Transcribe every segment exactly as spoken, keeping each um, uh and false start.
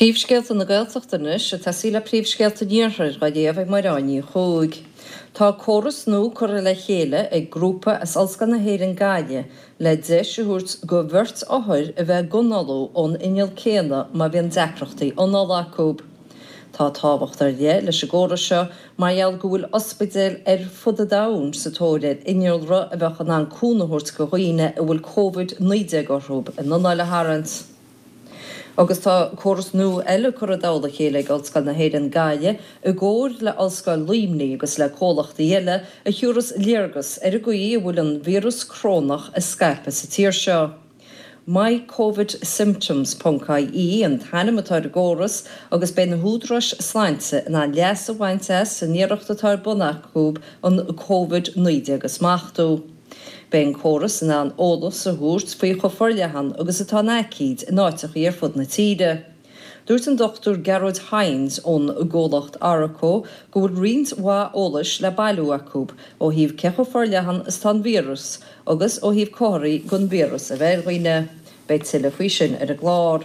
Príomhscéalta na Gaeltachtanis a tasí le príomhscéalta níorthar ga déobh marráí chúig. Tá córas nó chur le chéile ag grúpa as alscan na héireann Gaile le deisisiúirt go bhirt áthir a bheith gunalú ón inneal céanna má bhíon deacreachtaí ionál acu. Tá tábhacht ar dhé leis agóra seo maiall go bhfuil ospidéal ar fud a dán sa tóiréad innealra a bheith an cúnathirt go dhaoine a bhfuil COVID nineteen orthúb in nonáile harant. Agus tá córas nó eile chur a dála chéile ag alscail na héireann Gaile a ggóir le alscail líomhnaí agus le cólachta dhéile a thiúras léargas ar a gaí a bhfuil an vírus crónach a scarpa sa tír seo. My COVID symptoms dot I E an tanimetá a góras agus ben na húdras sláinte na leas a bhainte sa níireachtatá bunachúb an COVID nineteen agus machtú. Ben córas in an ólas a húirt faoi choforlehan agus atá nácíd in áiteach ar fud na tíide. Dúirt an Doctor Gerard Hines ón ggólacht Aracó go bhfuil riont mhá ólas le bailú acúb ó híomh cechoforlehan is tá vírus agus ó híomh cóirí gon vírus a bheirghine beit tuile faoi sin ar a glár.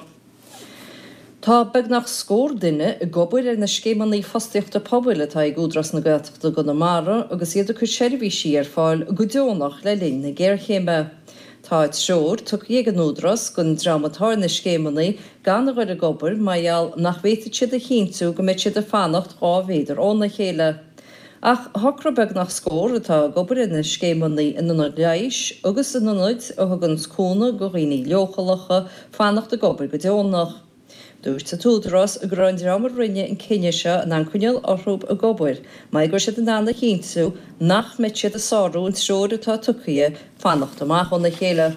Tá beag nach scór duine i gobir ar na scémannaí fostaíochta pobail atá ag údras na Gaeltachta go na mara agus iad go seirbhísí ar fáil go deonach le linn na ggéirchéime. Tá id seoir tu dhéag an údras gon dramatáir na scémannaí gan a gcuir a gobir maiall nach bhéite siad a chéintú go méid siad a fannacht á bhéidir ón na chéile. Ach thocra beag nach scór atá gobir ar na scémannaí in na leiis agus in nuid ó thugann cúna go dhaoine leochalacha fannacht a gobir go deonach. Dúirt sa túdras a gráin dramar rinne in cinne seo an ancuineal orthúb a gobir, mai gur siad an anna chéintú nach mit siad a sáú an seoir atá tucaí fannacht amach ón na chéile.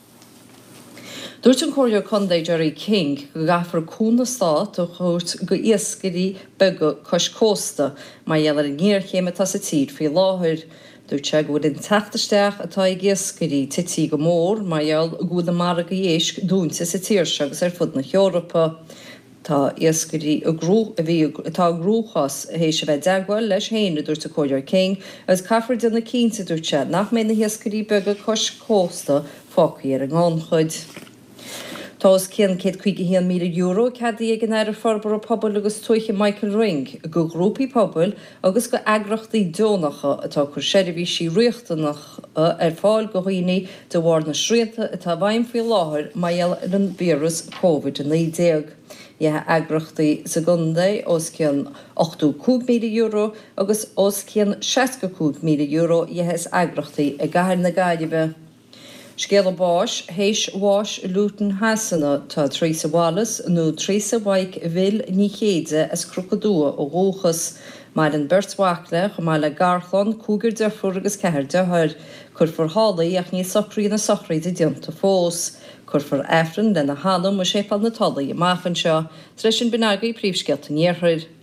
Dúirt an cóir chundé Jerry King go gafar cúna stát ó chuirt go iascarí bega cos cósta mai dhealar an gníorchéime tá sa tíd fao láthir. Dúirt sé go bhfuil in teachtasteach atá ag iascarí tití go mór maiall go bhfuil mar a go dhéisc dúnta sa tíir segus ar fud na Eorpa. Tá iascarí a grú a bhí atá grúchas a hééis se bheith deagháil leis héine dúirt a cóir King agus caafar duna cínta dúirt sé nach mé na iascarí bega cos cósta fácaí ar an gáinchuid. Tás cén céad chuige héan míle euro cadí ag an air forbar a pobl agus tuaiche Michael Ring go grúpaí pobl agus go agrachtaí dónacha atá chur seirbhísí riochtanach ar fáil go dhaoine de bhhar na sríanta atá bhaim faoi láthir maiall an vírus COVID nineteen. Iathe agrachtaí sa gundé os cén ochtú míle euro agus os cén seaca míle euro iathe is agrachtaí a gcathair na Gaillimhe. Scéal báis, héis bháis Luton Hassanna tá Theresa Wallace nó Theresa Waik bhil ní chéide as crocodúa ó ghóchas, mar an bertwachle go mar le garchlán cúgur dearfúr agus ceir dethir, chur for hálaí ach ní sochraí na sochraí de dianta fós, chur for efran le na hanam a sépal na talaí a máfan seo, treis sin binagaí príomhscéalta níorthir.